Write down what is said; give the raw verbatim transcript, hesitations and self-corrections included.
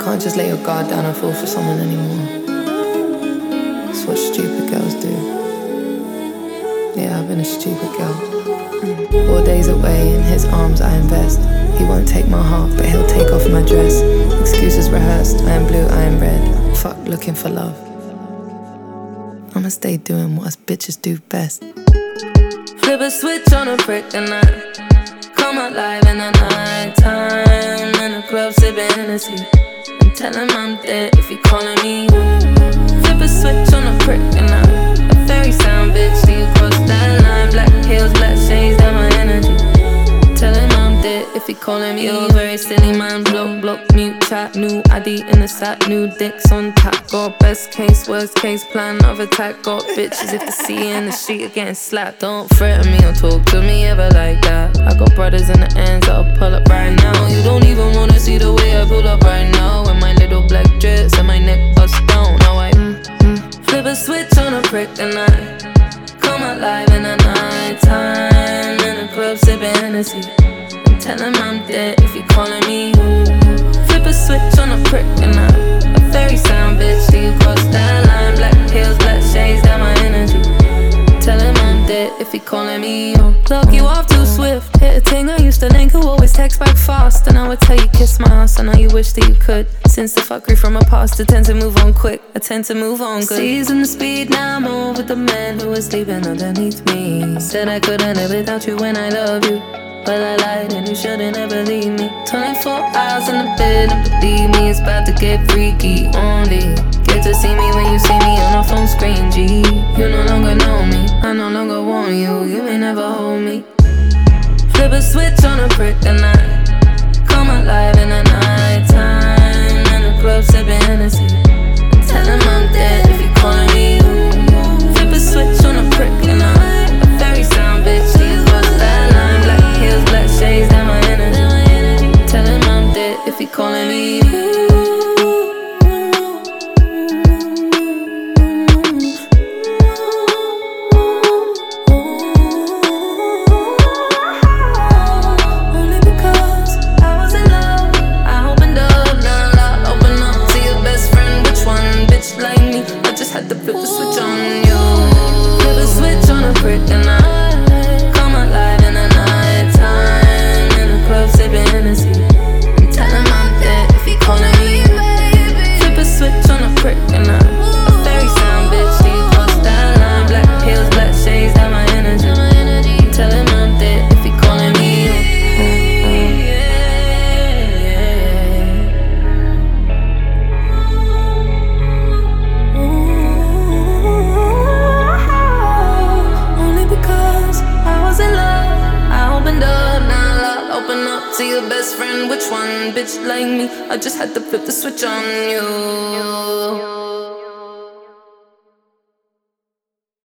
can't just lay your guard down and fall for someone anymore. That's what stupid girls do. Yeah, I've been a stupid girl. Four days away, in his arms I invest. He won't take my heart, but he'll take off my dress. Excuses rehearsed, I am blue, I am red. Fuck looking for love. I'ma stay doing what us bitches do best. Flip a switch on a prick and I come alive in the night time. In the club sipping Hennessy and tell him I'm dead if he calling me. Flip a switch on a prick and I a fairy sound bitch till you cross that line. Black heels, black shades, that my energy. Tell him I'm dead if he calling me. You're very silly man, block, block, mute, chat. New I D in the sack, new dicks on tap. Got best case, worst case, plan of attack. Got bitches if they see you in the street are getting slapped. Don't threaten me or talk to me ever like that. I got brothers in the ends that'll pull up right now. You don't even wanna see the way I pull up right now. With my little black dress and my neck bust down. Now I mm, mm, flip a switch on a prick and I come alive in the night time. In the club sipping Hennessy and tell him I'm dead if he calling me. Flip a switch on a prick and I a fairy sound bitch till you cross that line. Black heels, black shades, that my energy. Tell him I'm dead if he calling me. Lock you off too swift. Hit a ting I used to link who always text back fast. And I would tell you kiss my ass. I know you wish that you could. Since the fuckery from my past, I tend to move on quick. I tend to move on good. Season the speed, now I'm over the man who was sleeping underneath me. Said I couldn't live without you when I love you, but I lied and you shouldn't ever leave me. Twenty-four hours in the bed and believe me, it's about to get freaky. Only get to see me when you see me on a phone screen, G. You no longer know me, I no longer want you. You may never hold me. Flip a switch on a prick and I come alive in the night time. In the club sipping Hennessy and tell him I'm dead if he calling me. Flip a switch on a prick and I a fairy sound bitch till you cross that line. Black heels, black shades, that my energy. Tell him I'm dead if he calling me. Only because I was in love, I opened up, now I open up to your best friend. Which one, bitch like me? I just had to flip the switch on you. Flip a switch on a prick and I come alive in the night time. In the club sipping Hennessy and tell him I'm dead if he calling me. Flip a switch on a prick and I a fairy sound bitch till you cross that line. Black heels, black shades, that my energy. Tell him I'm dead if he calling me. Only because I was in love, I opened up, now I'll open up to your best friend. Which one, bitch like me? I just had to flip the switch on you.